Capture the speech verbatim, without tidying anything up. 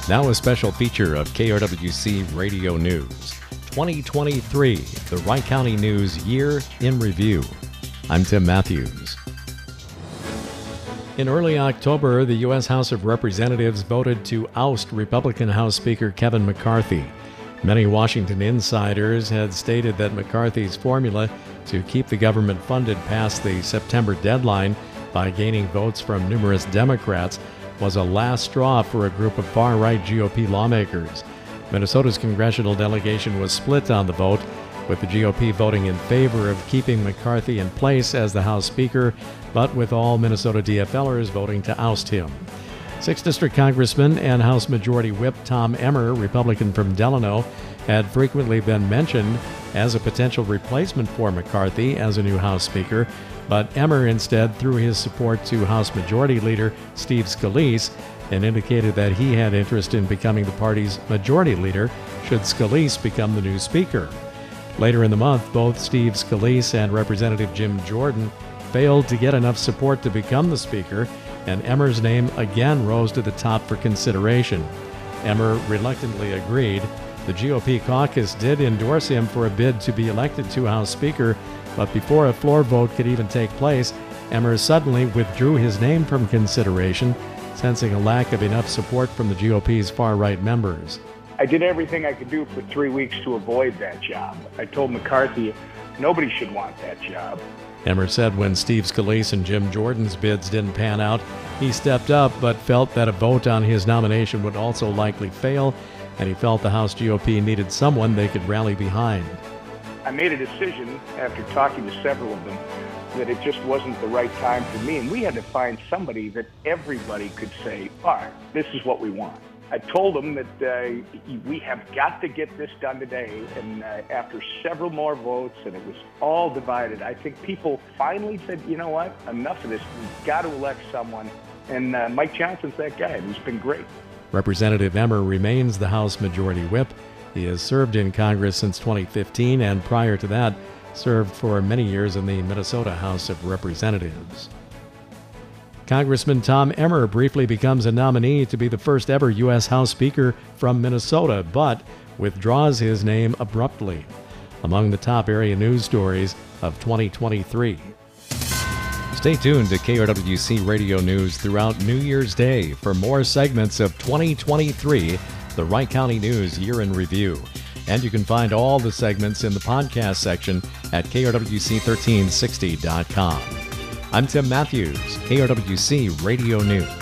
Now a special feature of K R W C Radio News. twenty twenty-three, the Wright County News Year in Review. I'm Tim Matthews. In early October, the U S House of Representatives voted to oust Republican House Speaker Kevin McCarthy. Many Washington insiders had stated that McCarthy's formula to keep the government funded past the September deadline by gaining votes from numerous Democrats was a last straw for a group of far-right G O P lawmakers. Minnesota's congressional delegation was split on the vote, with the G O P voting in favor of keeping McCarthy in place as the House Speaker, but with all Minnesota D F Lers voting to oust him. sixth District Congressman and House Majority Whip Tom Emmer, Republican from Delano, had frequently been mentioned as a potential replacement for McCarthy as a new House Speaker, but Emmer instead threw his support to House Majority Leader Steve Scalise and indicated that he had interest in becoming the party's majority leader should Scalise become the new Speaker. Later in the month, both Steve Scalise and Representative Jim Jordan failed to get enough support to become the Speaker, and Emmer's name again rose to the top for consideration. Emmer reluctantly agreed. The G O P caucus did endorse him for a bid to be elected to House Speaker, but before a floor vote could even take place, Emmer suddenly withdrew his name from consideration, sensing a lack of enough support from the G O P's far-right members. I did everything I could do for three weeks to avoid that job. I told McCarthy nobody should want that job. Emmer said when Steve Scalise and Jim Jordan's bids didn't pan out, he stepped up but felt that a vote on his nomination would also likely fail, and he felt the House G O P needed someone they could rally behind. I made a decision after talking to several of them that it just wasn't the right time for me, and we had to find somebody that everybody could say, all right, this is what we want. I told them that uh, we have got to get this done today, and uh, after several more votes, and it was all divided, I think people finally said, you know what, enough of this, we've got to elect someone, and uh, Mike Johnson's that guy, and he's been great. Representative Emmer remains the House Majority Whip. He has served in Congress since twenty fifteen, and prior to that, served for many years in the Minnesota House of Representatives. Congressman Tom Emmer briefly becomes a nominee to be the first ever U S House Speaker from Minnesota, but withdraws his name abruptly. Among the top area news stories of twenty twenty-three. Stay tuned to K R W C Radio News throughout New Year's Day for more segments of twenty twenty-three, the Wright County News Year in Review. And you can find all the segments in the podcast section at K R W C thirteen sixty dot com. I'm Tim Matthews, K R W C Radio News.